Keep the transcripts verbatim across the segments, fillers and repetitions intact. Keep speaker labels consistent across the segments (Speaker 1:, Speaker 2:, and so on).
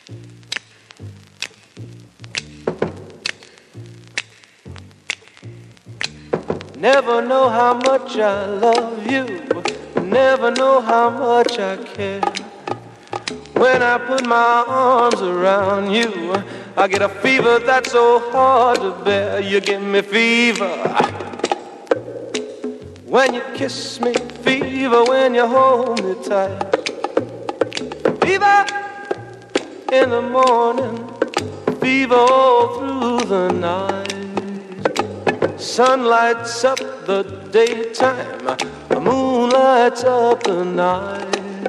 Speaker 1: Never know how much I love you, never know how much I care. When I put my arms around you, I get a fever that's so hard to bear. You give me fever when you kiss me, fever when you hold me tight. Fever in the morning, fever all through the night. Sun lights up the daytime, the moon lights up the night.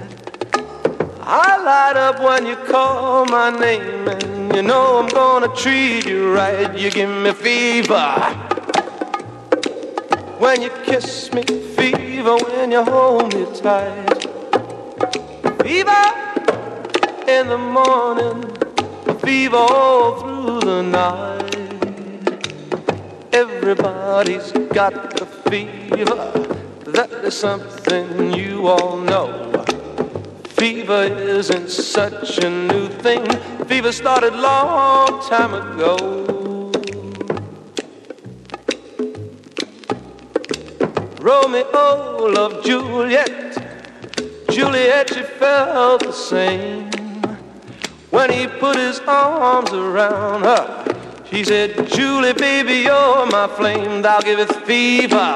Speaker 1: I light up when you call my name, and you know I'm gonna treat you right. You give me fever when you kiss me, fever when you hold me tight. Fever in the morning, fever all through the night. Everybody's got the fever, that is something you all know. Fever isn't such a new thing, fever started long time ago. Romeo loved Juliet, Juliet, she felt the same. When he put his arms around her, she said, Julie, baby, you're my flame, thou giveth fever.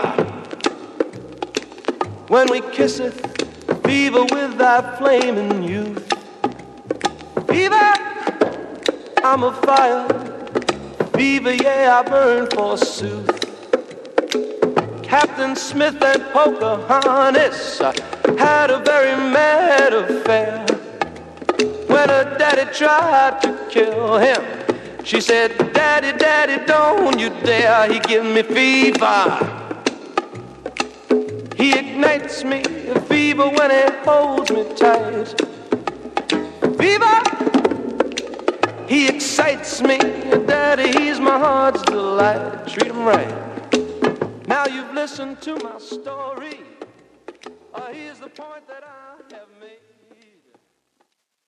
Speaker 1: When we kisseth, fever with thy flaming youth. Fever, I'm a fire, fever, yeah, I burn forsooth. Captain Smith and Pocahontas had a very mad affair. When her daddy tried to kill him, she said, Daddy, Daddy, don't you dare. He gives me fever. He ignites me, a fever when he holds me tight. Fever, he excites me. Daddy, he's my heart's delight. Treat him right. Now you've listened to my story. Uh, here's the point that I